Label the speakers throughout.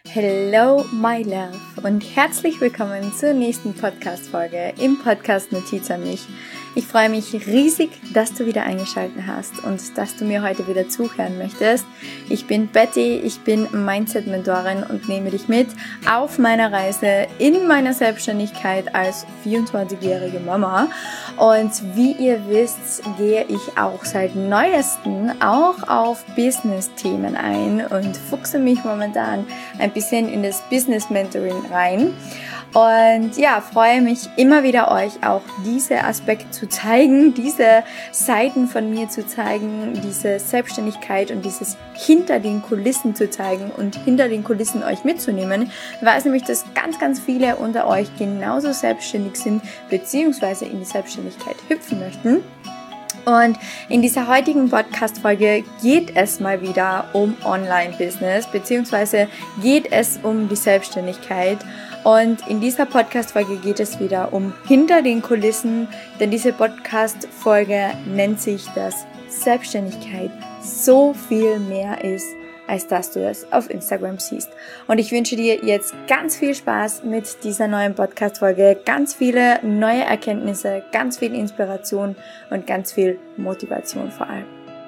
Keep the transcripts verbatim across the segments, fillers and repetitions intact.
Speaker 1: Hello, my love und herzlich willkommen zur nächsten Podcast-Folge im Podcast Notiz an mich. Ich freue mich riesig, dass du wieder eingeschaltet hast und dass du mir heute wieder zuhören möchtest. Ich bin Betty, ich bin Mindset-Mentorin und nehme dich mit auf meiner Reise in meiner Selbstständigkeit als vierundzwanzigjährige Mama. Und wie ihr wisst, gehe ich auch seit neuestem auch auf Business-Themen ein und fuchse mich momentan ein bisschen in das Business-Mentoring rein. Und ja, freue mich immer wieder euch auch diese Aspekte zu zeigen, diese Seiten von mir zu zeigen, diese Selbstständigkeit und dieses hinter den Kulissen zu zeigen und hinter den Kulissen euch mitzunehmen. Ich weiß nämlich, dass ganz, ganz viele unter euch genauso selbstständig sind, beziehungsweise in die Selbstständigkeit hüpfen möchten. Und in dieser heutigen Podcast-Folge geht es mal wieder um Online-Business, beziehungsweise geht es um die Selbstständigkeit. Und in dieser Podcast-Folge geht es wieder um hinter den Kulissen, denn diese Podcast-Folge nennt sich, dass Selbstständigkeit so viel mehr ist, als dass du es auf Instagram siehst. Und ich wünsche dir jetzt ganz viel Spaß mit dieser neuen Podcast-Folge, ganz viele neue Erkenntnisse, ganz viel Inspiration und ganz viel Motivation vor allem.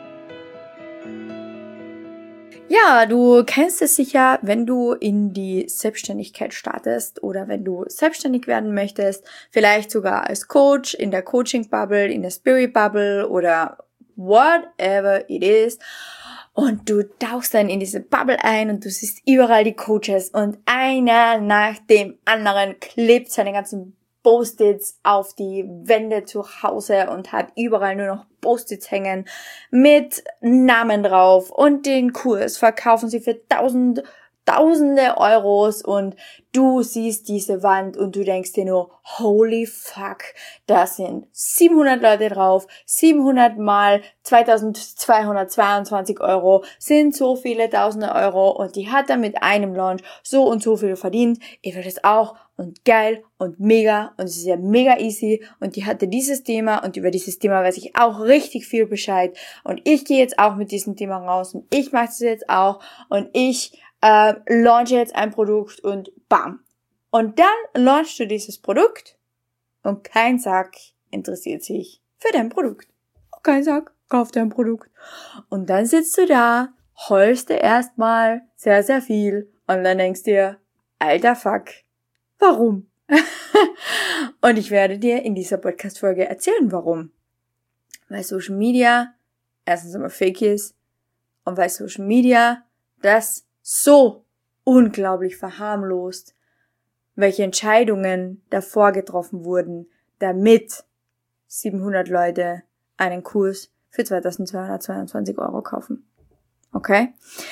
Speaker 1: Ja, du kennst es sicher, wenn du in die Selbstständigkeit startest oder wenn du selbstständig werden möchtest, vielleicht sogar als Coach, in der Coaching-Bubble, in der Spirit-Bubble oder whatever it is. Und du tauchst dann in diese Bubble ein und du siehst überall die Coaches und einer nach dem anderen klebt seine ganzen Post-its auf die Wände zu Hause und hat überall nur noch Post-its hängen mit Namen drauf und den Kurs verkaufen sie für tausend, tausende Euros und du siehst diese Wand und du denkst dir nur, holy fuck, da sind siebenhundert Leute drauf, siebenhundert mal zweitausendzweihundertzweiundzwanzig Euro sind so viele tausende Euro und die hat dann mit einem Launch so und so viel verdient, ich will das auch und geil und mega und es ist ja mega easy und die hatte dieses Thema und über dieses Thema weiß ich auch richtig viel Bescheid und ich gehe jetzt auch mit diesem Thema raus und ich mache das jetzt auch und ich äh, launche jetzt ein Produkt und bam. Und dann launchst du dieses Produkt und kein Sack interessiert sich für dein Produkt. Und kein Sack kauft dein Produkt. Und dann sitzt du da, heulst dir erstmal sehr, sehr viel und dann denkst dir, alter Fuck, warum? Und ich werde dir in dieser Podcast-Folge erzählen, warum. Weil Social Media erstens einmal fake ist und weil Social Media das so unglaublich verharmlost, welche Entscheidungen davor getroffen wurden, damit siebenhundert Leute einen Kurs für zweitausendzweihundertzweiundzwanzig Euro kaufen. Okay?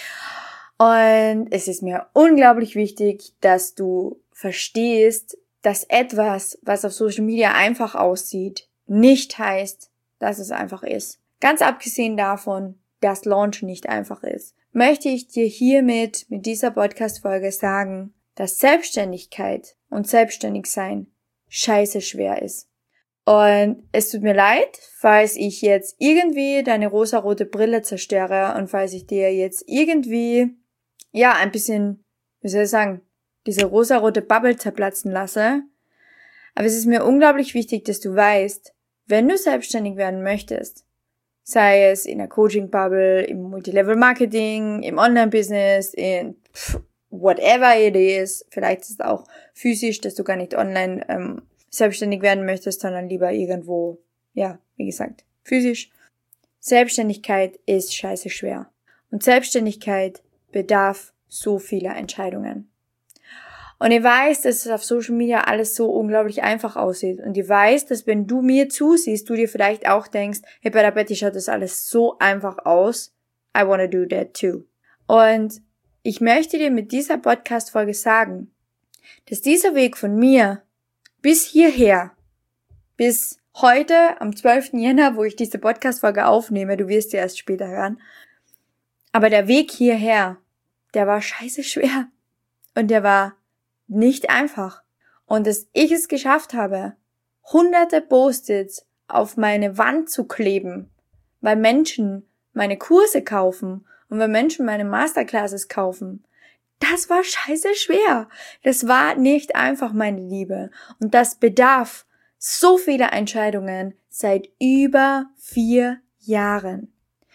Speaker 1: Und es ist mir unglaublich wichtig, dass du verstehst, dass etwas, was auf Social Media einfach aussieht, nicht heißt, dass es einfach ist. Ganz abgesehen davon, dass Launch nicht einfach ist, möchte ich dir hiermit mit dieser Podcast-Folge sagen, dass Selbstständigkeit und Selbstständigsein scheiße schwer ist. Und es tut mir leid, falls ich jetzt irgendwie deine rosarote Brille zerstöre und falls ich dir jetzt irgendwie, ja, ein bisschen, wie soll ich sagen, diese rosarote Bubble zerplatzen lasse. Aber es ist mir unglaublich wichtig, dass du weißt, wenn du selbstständig werden möchtest, sei es in der Coaching-Bubble, im Multilevel-Marketing, im Online-Business, in pff, whatever it is, vielleicht ist es auch physisch, dass du gar nicht online ähm, selbstständig werden möchtest, sondern lieber irgendwo, ja, wie gesagt, physisch. Selbstständigkeit ist scheiße schwer. Und Selbstständigkeit bedarf so vieler Entscheidungen. Und ich weiß, dass es auf Social Media alles so unglaublich einfach aussieht. Und ich weiß, dass wenn du mir zusiehst, du dir vielleicht auch denkst, hey, bei der Betty schaut das alles so einfach aus. I wanna do that too. Und ich möchte dir mit dieser Podcast-Folge sagen, dass dieser Weg von mir bis hierher, bis heute am zwölften Jänner, wo ich diese Podcast-Folge aufnehme, du wirst sie erst später hören, aber der Weg hierher, der war scheiße schwer. Und der war nicht einfach. Und dass ich es geschafft habe, hunderte Post-its auf meine Wand zu kleben, weil Menschen meine Kurse kaufen und weil Menschen meine Masterclasses kaufen, das war scheiße schwer. Das war nicht einfach, meine Liebe. Und das bedarf so vieler Entscheidungen seit über vier Jahren.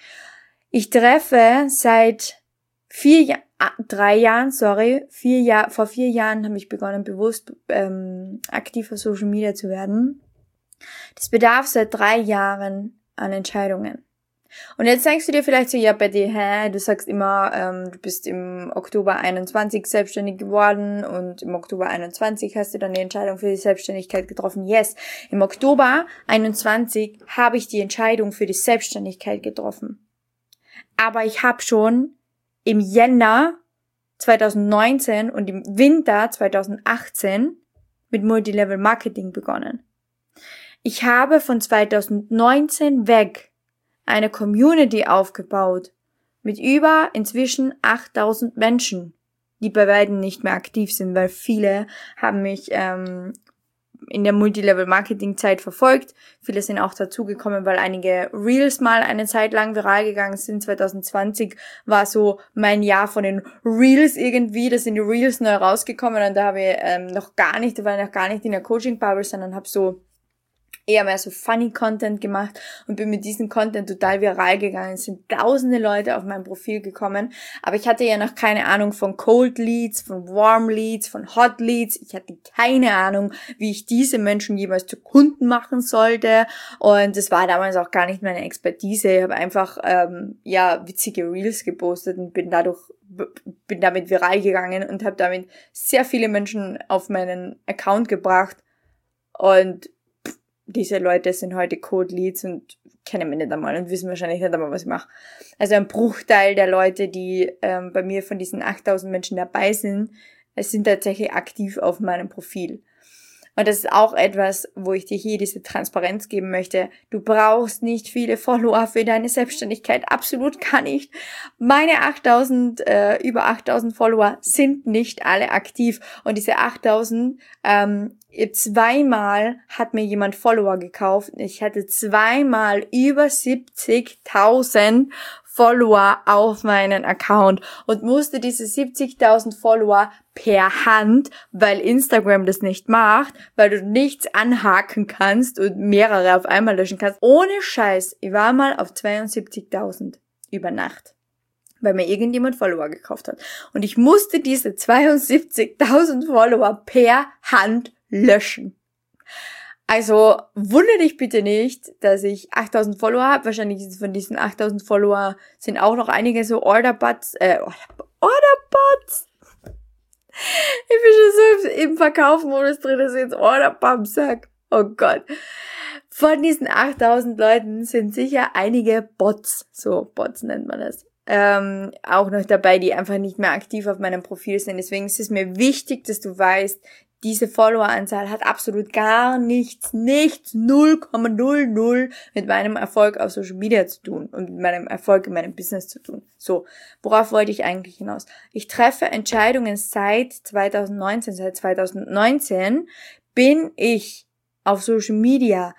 Speaker 1: Ich treffe seit vier Jahren, drei Jahren, sorry, vier Jahr, vor vier Jahren habe ich begonnen, bewusst ähm, aktiv auf Social Media zu werden. Das bedarf seit drei Jahren an Entscheidungen. Und jetzt denkst du dir vielleicht so, ja Betty, hä, du sagst immer, ähm, du bist im Oktober einundzwanzig selbstständig geworden und im Oktober einundzwanzig hast du dann die Entscheidung für die Selbstständigkeit getroffen. Yes, im Oktober einundzwanzig habe ich die Entscheidung für die Selbstständigkeit getroffen. Aber ich habe schon im Jänner zweitausendneunzehn und im Winter zweitausendachtzehn mit Multilevel Marketing begonnen. Ich habe von zweitausendneunzehn weg eine Community aufgebaut mit über inzwischen achttausend Menschen, die bei weitem nicht mehr aktiv sind, weil viele haben mich ähm, in der Multilevel-Marketing-Zeit verfolgt. Viele sind auch dazugekommen, weil einige Reels mal eine Zeit lang viral gegangen sind. zwanzig zwanzig war so mein Jahr von den Reels irgendwie. Da sind die Reels neu rausgekommen und da habe ich ähm, noch gar nicht, da war ich noch gar nicht in der Coaching-Bubble, sondern habe so eher mehr so funny Content gemacht und bin mit diesem Content total viral gegangen. Es sind tausende Leute auf mein Profil gekommen, aber ich hatte ja noch keine Ahnung von Cold Leads, von Warm Leads, von Hot Leads. Ich hatte keine Ahnung, wie ich diese Menschen jeweils zu Kunden machen sollte und das war damals auch gar nicht meine Expertise. Ich habe einfach ähm, ja witzige Reels gepostet und bin dadurch bin damit viral gegangen und habe damit sehr viele Menschen auf meinen Account gebracht und diese Leute sind heute Cold Leads und kennen mich nicht einmal und wissen wahrscheinlich nicht einmal, was ich mache. Also ein Bruchteil der Leute, die ähm, bei mir von diesen achttausend Menschen dabei sind, sind tatsächlich aktiv auf meinem Profil. Und das ist auch etwas, wo ich dir hier diese Transparenz geben möchte. Du brauchst nicht viele Follower für deine Selbstständigkeit. Absolut gar nicht. Meine achttausend, äh, über achttausend Follower sind nicht alle aktiv. Und diese achttausend, ähm, zweimal hat mir jemand Follower gekauft. Ich hatte zweimal über siebzigtausend Follower auf meinen Account und musste diese siebzigtausend Follower per Hand, weil Instagram das nicht macht, weil du nichts anhaken kannst und mehrere auf einmal löschen kannst. Ohne Scheiß, ich war mal auf zweiundsiebzigtausend über Nacht, weil mir irgendjemand Follower gekauft hat. Und ich musste diese zweiundsiebzigtausend Follower per Hand löschen. Also wundere dich bitte nicht, dass ich achttausend Follower habe. Wahrscheinlich ist von diesen achttausend Follower sind auch noch einige so Orderbots, äh, Orderbots. Ich bin schon so im Verkaufsmodus drin, dass ich jetzt Orderbumps sag. Oh Gott. Von diesen achttausend Leuten sind sicher einige Bots, so Bots nennt man das, ähm, auch noch dabei, die einfach nicht mehr aktiv auf meinem Profil sind. Deswegen ist es mir wichtig, dass du weißt, diese Followeranzahl hat absolut gar nichts, nichts, null Komma null null mit meinem Erfolg auf Social Media zu tun und mit meinem Erfolg in meinem Business zu tun. So, worauf wollte ich eigentlich hinaus? Ich treffe Entscheidungen seit zweitausendneunzehn. Seit zweitausendneunzehn bin ich auf Social Media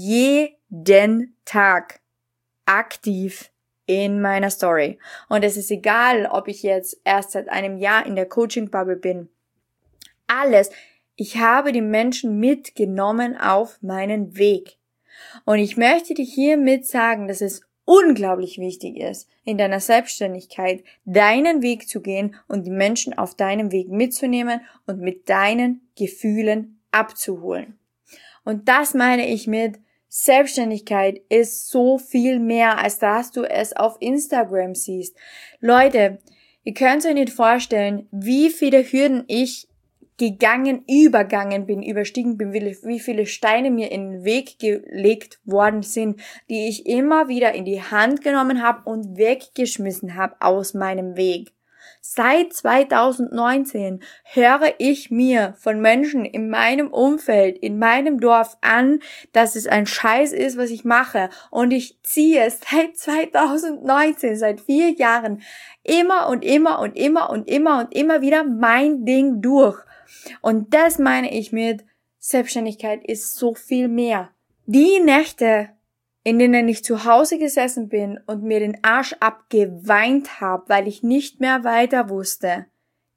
Speaker 1: jeden Tag aktiv in meiner Story. Und es ist egal, ob ich jetzt erst seit einem Jahr in der Coaching-Bubble bin. Alles. Ich habe die Menschen mitgenommen auf meinen Weg. Und ich möchte dir hiermit sagen, dass es unglaublich wichtig ist, in deiner Selbstständigkeit deinen Weg zu gehen und die Menschen auf deinem Weg mitzunehmen und mit deinen Gefühlen abzuholen. Und das meine ich mit Selbstständigkeit ist so viel mehr, als dass du es auf Instagram siehst. Leute, ihr könnt euch nicht vorstellen, wie viele Hürden ich gegangen, übergangen bin, überstiegen bin, wie viele Steine mir in den Weg gelegt worden sind, die ich immer wieder in die Hand genommen habe und weggeschmissen habe aus meinem Weg. Seit zweitausendneunzehn höre ich mir von Menschen in meinem Umfeld, in meinem Dorf an, dass es ein Scheiß ist, was ich mache. Und ich ziehe seit zweitausendneunzehn, seit vier Jahren, immer und immer und immer und immer und immer wieder mein Ding durch. Und das meine ich mit Selbstständigkeit ist so viel mehr. Die Nächte, in denen ich zu Hause gesessen bin und mir den Arsch abgeweint habe, weil ich nicht mehr weiter wusste,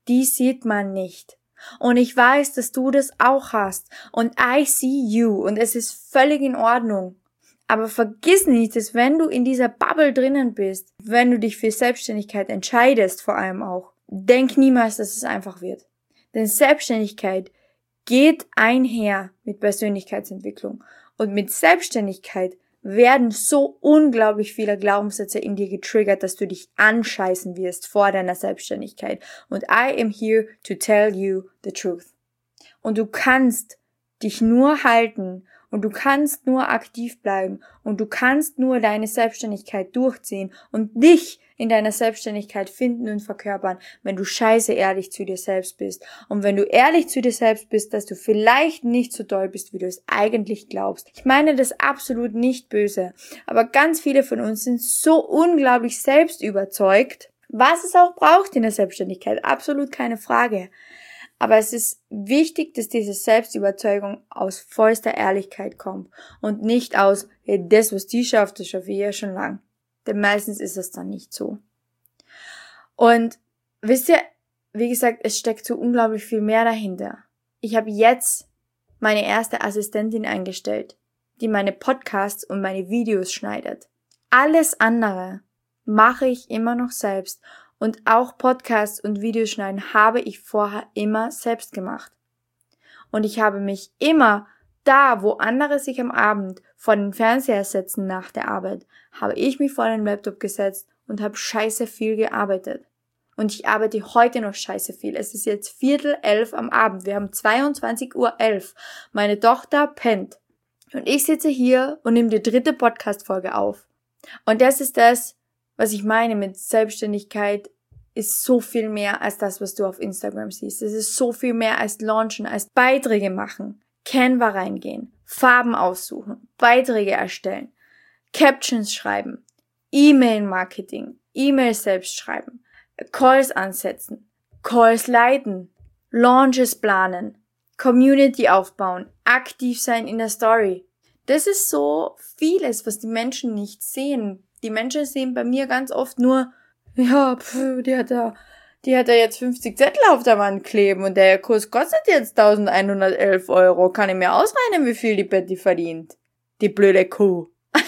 Speaker 1: die sieht man nicht. Und ich weiß, dass du das auch hast. Und I see you. Und es ist völlig in Ordnung. Aber vergiss nicht, dass wenn du in dieser Bubble drinnen bist, wenn du dich für Selbstständigkeit entscheidest, vor allem auch, denk niemals, dass es einfach wird. Denn Selbstständigkeit geht einher mit Persönlichkeitsentwicklung. Und mit Selbstständigkeit werden so unglaublich viele Glaubenssätze in dir getriggert, dass du dich anscheißen wirst vor deiner Selbstständigkeit. Und I am here to tell you the truth. Und du kannst dich nur halten und du kannst nur aktiv bleiben und du kannst nur deine Selbstständigkeit durchziehen und dich in deiner Selbstständigkeit finden und verkörpern, wenn du scheiße ehrlich zu dir selbst bist. Und wenn du ehrlich zu dir selbst bist, dass du vielleicht nicht so doll bist, wie du es eigentlich glaubst. Ich meine das absolut nicht böse, aber ganz viele von uns sind so unglaublich selbstüberzeugt, was es auch braucht in der Selbstständigkeit, absolut keine Frage. Aber es ist wichtig, dass diese Selbstüberzeugung aus vollster Ehrlichkeit kommt und nicht aus, hey, das, was die schafft, das schaffe ich ja schon lang. Denn meistens ist es dann nicht so. Und wisst ihr, wie gesagt, es steckt so unglaublich viel mehr dahinter. Ich habe jetzt meine erste Assistentin eingestellt, die meine Podcasts und meine Videos schneidet. Alles andere mache ich immer noch selbst. Und auch Podcasts und Videos schneiden habe ich vorher immer selbst gemacht. Und ich habe mich immer da, wo andere sich am Abend vor den Fernseher setzen nach der Arbeit, habe ich mich vor den Laptop gesetzt und habe scheiße viel gearbeitet. Und ich arbeite heute noch scheiße viel. Es ist jetzt Viertel elf am Abend. Wir haben zweiundzwanzig Uhr elf. Meine Tochter pennt. Und ich sitze hier und nehme die dritte Podcast-Folge auf. Und das ist das, was ich meine mit Selbstständigkeit, ist so viel mehr als das, was du auf Instagram siehst. Es ist so viel mehr als launchen, als Beiträge machen, Canva reingehen, Farben aussuchen, Beiträge erstellen, Captions schreiben, E-Mail-Marketing, E-Mails selbst schreiben, Calls ansetzen, Calls leiten, Launches planen, Community aufbauen, aktiv sein in der Story. Das ist so vieles, was die Menschen nicht sehen. Die Menschen sehen bei mir ganz oft nur, ja, pf, die hat da, die hat da jetzt fünfzig Zettel auf der Wand kleben und der Kurs kostet jetzt eintausendeinhundertelf Euro. Kann ich mir ausrechnen, wie viel die Betty verdient? Die blöde Kuh.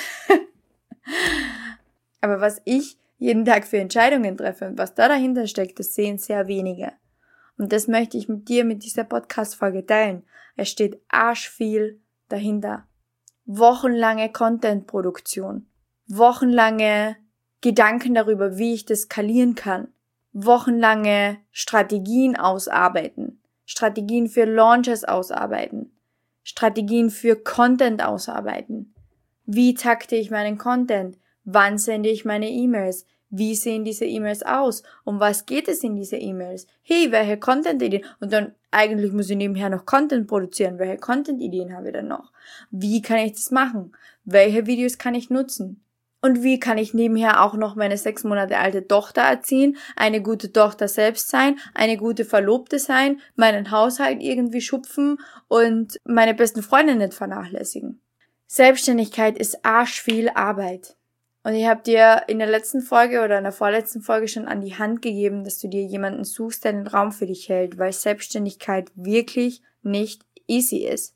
Speaker 1: Aber was ich jeden Tag für Entscheidungen treffe und was da dahinter steckt, das sehen sehr wenige. Und das möchte ich mit dir mit dieser Podcast-Folge teilen. Es steht arschviel dahinter. Wochenlange Content-Produktion. Wochenlange Gedanken darüber, wie ich das skalieren kann. Wochenlange Strategien ausarbeiten. Strategien für Launches ausarbeiten. Strategien für Content ausarbeiten. Wie takte ich meinen Content? Wann sende ich meine E-Mails? Wie sehen diese E-Mails aus? Um was geht es in diese E-Mails? Hey, welche Content-Ideen? Und dann eigentlich muss ich nebenher noch Content produzieren. Welche Content-Ideen habe ich denn noch? Wie kann ich das machen? Welche Videos kann ich nutzen? Und wie kann ich nebenher auch noch meine sechs Monate alte Tochter erziehen, eine gute Tochter selbst sein, eine gute Verlobte sein, meinen Haushalt irgendwie schupfen und meine besten Freunde nicht vernachlässigen? Selbstständigkeit ist arschviel Arbeit. Und ich habe dir in der letzten Folge oder in der vorletzten Folge schon an die Hand gegeben, dass du dir jemanden suchst, der den Raum für dich hält, weil Selbstständigkeit wirklich nicht easy ist.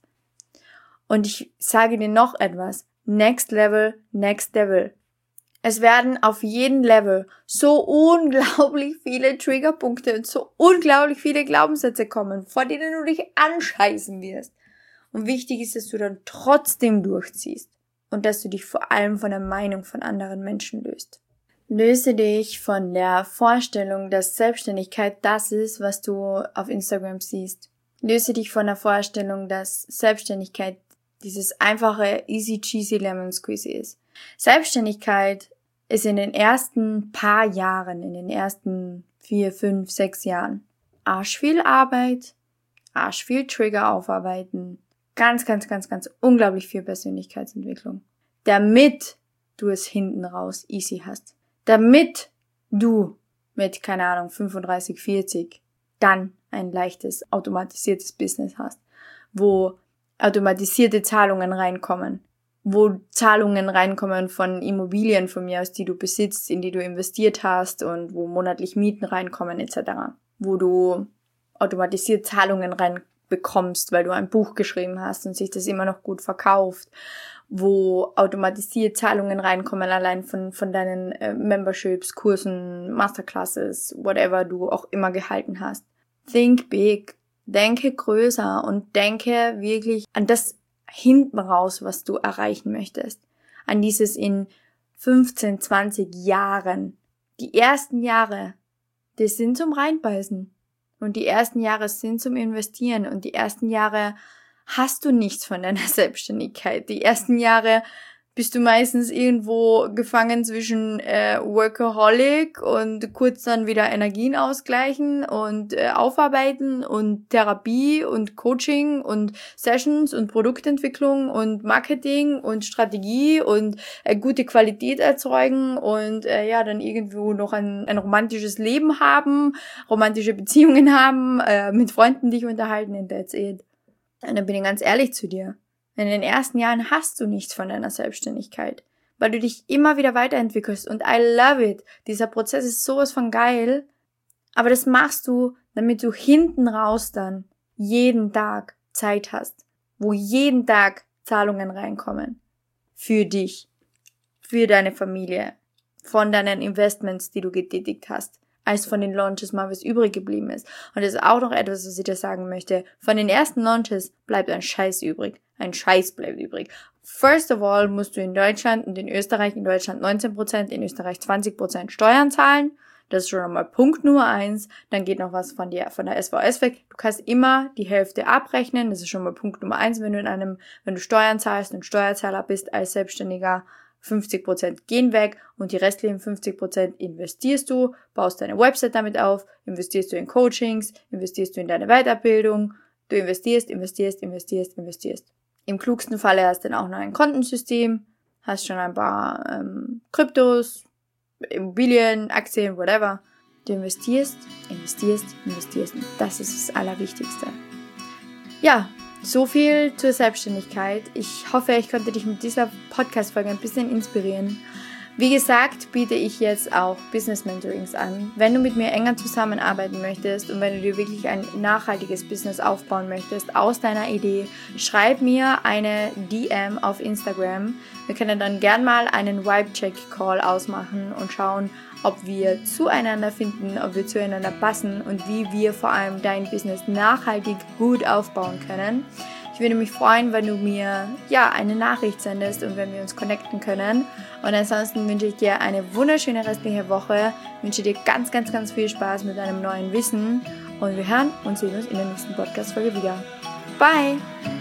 Speaker 1: Und ich sage dir noch etwas. Next Level, Next Level. Es werden auf jedem Level so unglaublich viele Triggerpunkte und so unglaublich viele Glaubenssätze kommen, vor denen du dich anscheißen wirst. Und wichtig ist, dass du dann trotzdem durchziehst und dass du dich vor allem von der Meinung von anderen Menschen löst. Löse dich von der Vorstellung, dass Selbstständigkeit das ist, was du auf Instagram siehst. Löse dich von der Vorstellung, dass Selbstständigkeit dieses einfache easy cheesy lemon squeezy ist. Selbstständigkeit ist in den ersten paar Jahren, in den ersten vier, fünf, sechs Jahren arschviel Arbeit, arschviel Trigger aufarbeiten, ganz, ganz, ganz, ganz unglaublich viel Persönlichkeitsentwicklung, damit du es hinten raus easy hast. Damit du mit, keine Ahnung, fünfunddreißig, vierzig dann ein leichtes, automatisiertes Business hast, wo automatisierte Zahlungen reinkommen, wo Zahlungen reinkommen von Immobilien von mir aus, die du besitzt, in die du investiert hast und wo monatlich Mieten reinkommen et cetera. wo du automatisiert Zahlungen reinbekommst, weil du ein Buch geschrieben hast und sich das immer noch gut verkauft, wo automatisiert Zahlungen reinkommen, allein von von deinen äh, Memberships, Kursen, Masterclasses, whatever du auch immer gehalten hast. Think big, denke größer und denke wirklich an das hinten raus, was du erreichen möchtest. An dieses in fünfzehn, zwanzig Jahren. Die ersten Jahre, die sind zum Reinbeißen. Und die ersten Jahre sind zum Investieren. Und die ersten Jahre hast du nichts von deiner Selbstständigkeit. Die ersten Jahre bist du meistens irgendwo gefangen zwischen äh, Workaholic und kurz dann wieder Energien ausgleichen und äh, aufarbeiten und Therapie und Coaching und Sessions und Produktentwicklung und Marketing und Strategie und äh, gute Qualität erzeugen und äh, ja dann irgendwo noch ein, ein romantisches Leben haben, romantische Beziehungen haben, äh, mit Freunden dich unterhalten and that's it. Und dann bin ich ganz ehrlich zu dir. In den ersten Jahren hast du nichts von deiner Selbstständigkeit, weil du dich immer wieder weiterentwickelst und I love it. Dieser Prozess ist sowas von geil, aber das machst du, damit du hinten raus dann jeden Tag Zeit hast, wo jeden Tag Zahlungen reinkommen. Für dich, für deine Familie, von deinen Investments, die du getätigt hast, als von den Launches mal was übrig geblieben ist. Und das ist auch noch etwas, was ich dir sagen möchte. Von den ersten Launches bleibt ein Scheiß übrig. Ein Scheiß bleibt übrig. First of all musst du in Deutschland und in Österreich, in Deutschland neunzehn Prozent, in Österreich zwanzig Prozent Steuern zahlen. Das ist schon einmal Punkt Nummer eins. Dann geht noch was von dir, von der S V S weg. Du kannst immer die Hälfte abrechnen. Das ist schon mal Punkt Nummer eins, wenn du in einem, wenn du Steuern zahlst und Steuerzahler bist als Selbstständiger. fünfzig Prozent gehen weg und die restlichen fünfzig Prozent investierst du, baust deine Website damit auf, investierst du in Coachings, investierst du in deine Weiterbildung, du investierst, investierst, investierst, investierst. Im klugsten Falle hast du dann auch noch ein Kontensystem, hast schon ein paar ähm, Kryptos, Immobilien, Aktien, whatever. Du investierst, investierst, investierst. Und das ist das Allerwichtigste. Ja, so viel zur Selbstständigkeit. Ich hoffe, ich konnte dich mit dieser Podcast-Folge ein bisschen inspirieren. Wie gesagt, biete ich jetzt auch Business Mentorings an. Wenn du mit mir enger zusammenarbeiten möchtest und wenn du dir wirklich ein nachhaltiges Business aufbauen möchtest aus deiner Idee, schreib mir eine D M auf Instagram. Wir können dann gern mal einen Vibe-Check-Call ausmachen und schauen, ob wir zueinander finden, ob wir zueinander passen und wie wir vor allem dein Business nachhaltig gut aufbauen können. Ich würde mich freuen, wenn du mir ja eine Nachricht sendest und wenn wir uns connecten können. Und ansonsten wünsche ich dir eine wunderschöne restliche Woche. Ich wünsche dir ganz, ganz, ganz viel Spaß mit deinem neuen Wissen. Und wir hören und sehen uns in der nächsten Podcast-Folge wieder. Bye!